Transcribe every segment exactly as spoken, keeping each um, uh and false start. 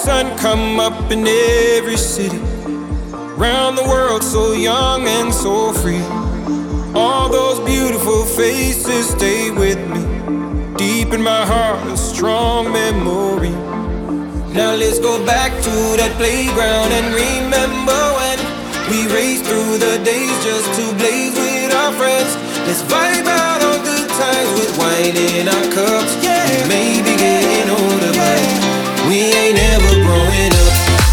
sun come up in every city, round the world so young and so free. All those beautiful faces stay with me, deep in my heart a strong memory. Now let's go back to that playground and remember when we raced through the days just to blaze with our friends. Let's vibe out on good times with wine in our cups. Yeah, we may be getting older, but we ain't never growing up.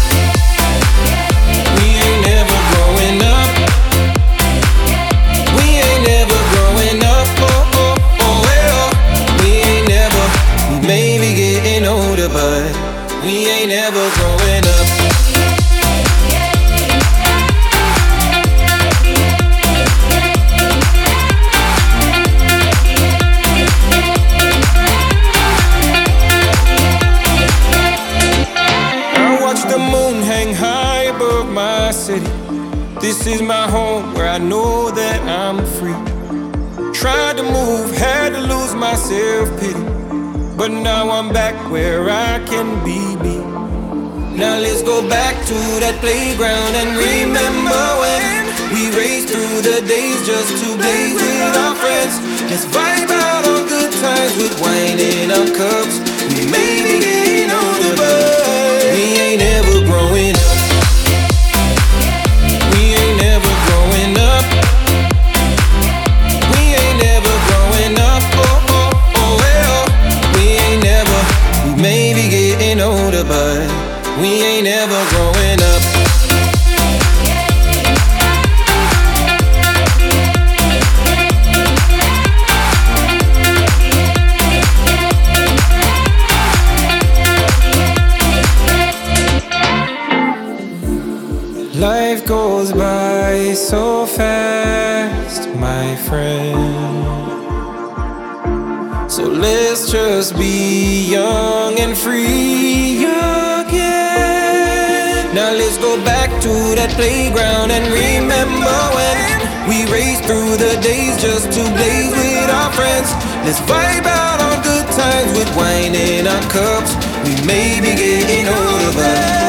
We ain't never growing up. We ain't never growing up. Oh, oh, oh, well, we ain't never. We may be getting older, but we ain't never growing up. City. This is my home where I know that I'm free. Tried to move, had to lose my self-pity, but now I'm back where I can be me. Now let's go back to that playground and remember when we raced through the days just to blaze with our friends. Let's vibe out on good times with wine in our cups. We may be getting older, but we ain't ever growing up. But we ain't ever growing up. Life goes by so fast, my friend. So let's just be young and free again. Now let's go back to that playground and remember when we raced through the days just to blaze with our friends. Let's vibe out on good times with wine in our cups. We may be getting older, but